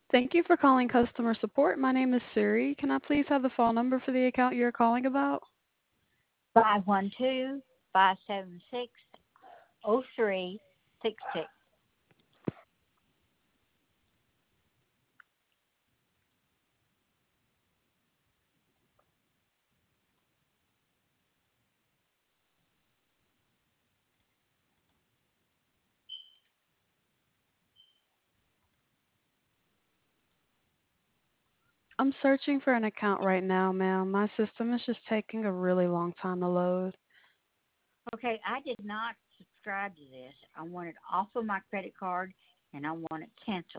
Thank you for calling customer support. My name is Siri. Can I please have the phone number for the account you're calling about? 512-576-0366. I'm searching for an account right now, ma'am. My system is just taking a really long time to load. Okay, I did not subscribe to this. I want it off of my credit card and I want it canceled.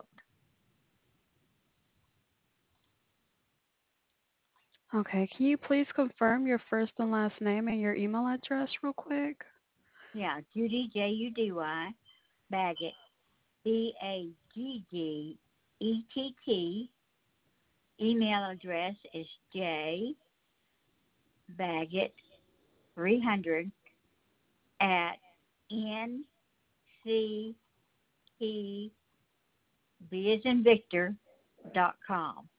Okay, can you please confirm your first and last name and your email address real quick? Yeah, Judy, Judy, Baggett, Baggett. Email address is jbaggett300 at ncpvisandvictor.com.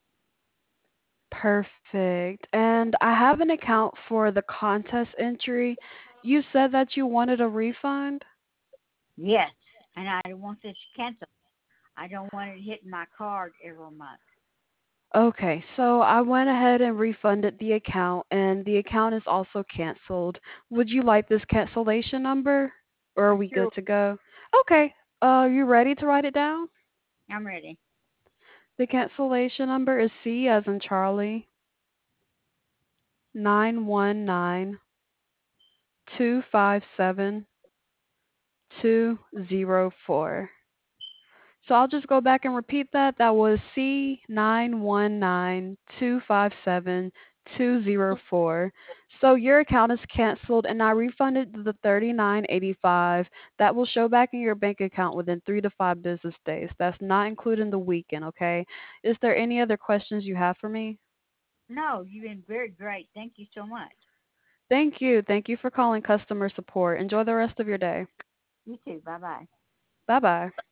Perfect. And I have an account for the contest entry. You said that you wanted a refund? Yes, and I want this canceled. I don't want it hitting my card every month. Okay, so I went ahead and refunded the account, and the account is also canceled. Would you like this cancellation number, or are I we sure, good to go? Okay, you ready to write it down? I'm ready. The cancellation number is C as in Charlie, 919-257-204. So I'll just go back and repeat that. That was C919-257-204. So your account is canceled and I refunded the $39.85. That will show back in your bank account within 3 to 5 business days. That's not including the weekend, okay? Is there any other questions you have for me? No, you've been very great. Thank you so much. Thank you. Thank you for calling customer support. Enjoy the rest of your day. You too. Bye bye. Bye bye.